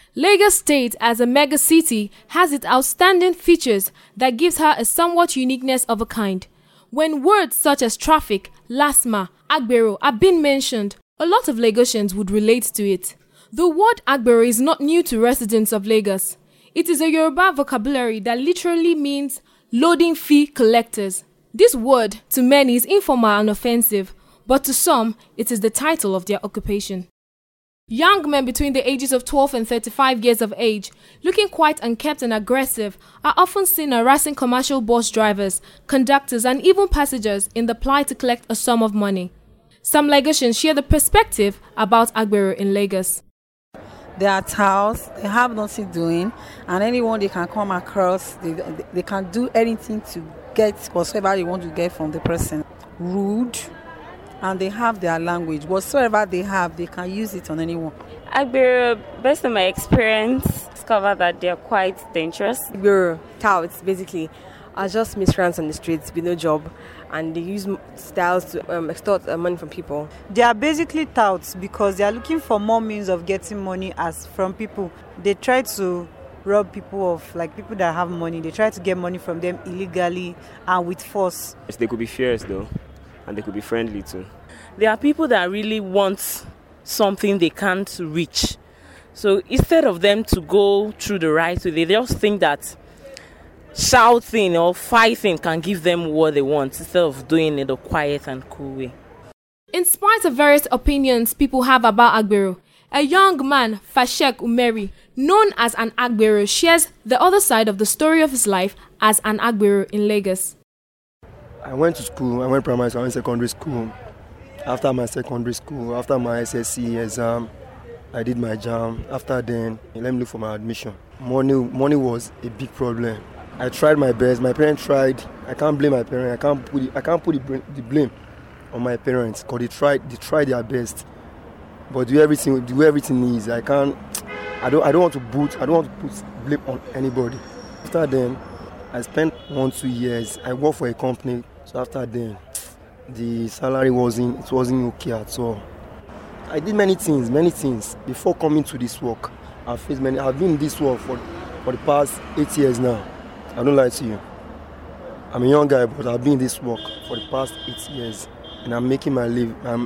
Lagos State, as a mega city, has its outstanding features that gives her a somewhat uniqueness of a kind. When words such as traffic, lasma, agbero are being mentioned, a lot of Lagosians would relate to it. The word agbero is not new to residents of Lagos. It is a Yoruba vocabulary that literally means loading fee collectors. This word, to many, is informal and offensive, but to some, it is the title of their occupation. Young men between the ages of 12 and 35 years of age, looking quite unkempt and aggressive, are often seen harassing commercial bus drivers, conductors, and even passengers in the plight to collect a sum of money. Some Lagosians share the perspective about agbero in Lagos. They are touts, they have nothing doing, and anyone they can come across, they can do anything to get whatsoever they want to get from the person. Rude, and they have their language. Whatsoever they have, they can use it on anyone. Agbero, based on my experience, discovered that they are quite dangerous. Agbero, touts, basically, are just miscreants on the streets with no job, and they use styles to extort money from people. They are basically touts because they are looking for more means of getting money as from people. They try to rob people of, like people that have money. They try to get money from them illegally and with force. They could be fierce though, and they could be friendly too. There are people that really want something they can't reach. So instead of them to go through the right way, they just think that shouting or fighting can give them what they want instead of doing it a quiet and cool way. In spite of various opinions people have about agbero, a young man, Fashek Umeri, known as an agbero, shares the other side of the story of his life as an agbero in Lagos. I went to school, I went primary school, I went secondary school. After my secondary school, after my SSC exam, I did my JAM. After then, let me look for my admission. Money was a big problem. I tried my best. My parents tried. I can't blame my parents. I can't put the blame on my parents because they tried their best. But do everything needs. I don't want to put blame on anybody. After then, I spent 1-2 years. I worked for a company. So after then, the salary wasn't okay at all. I did many things before coming to this work. I've been in this work for the past 8 years now. I don't lie to you. I'm a young guy, but I've been in this work for the past 8 years, and I'm making my live. I'm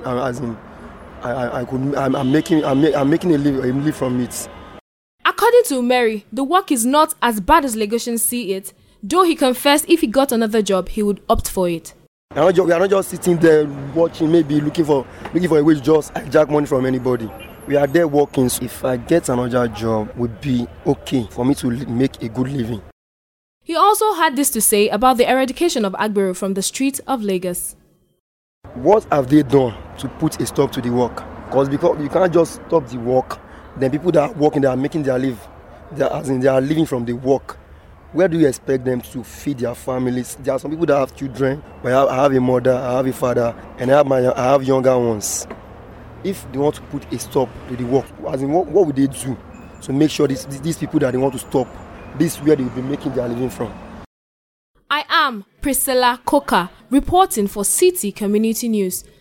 making a live from it. According to Umeri, the work is not as bad as Lagosians see it, though he confessed if he got another job, he would opt for it. We are not just sitting there watching, maybe looking for a way to just hijack money from anybody. We are there working. So if I get another job, it would be okay for me to make a good living. He also had this to say about the eradication of agbero from the streets of Lagos. What have they done to put a stop to the work? Because you can't just stop the work. Then people that are working, they are making their live. They are living from the work. Where do you expect them to feed their families? There are some people that have children. I have a mother, I have a father, and I have younger ones. If they want to put a stop to the work, what would they do to make sure these people that they want to stop, this is where they will be making their living from? I am Priscilla Coker, reporting for City Community News.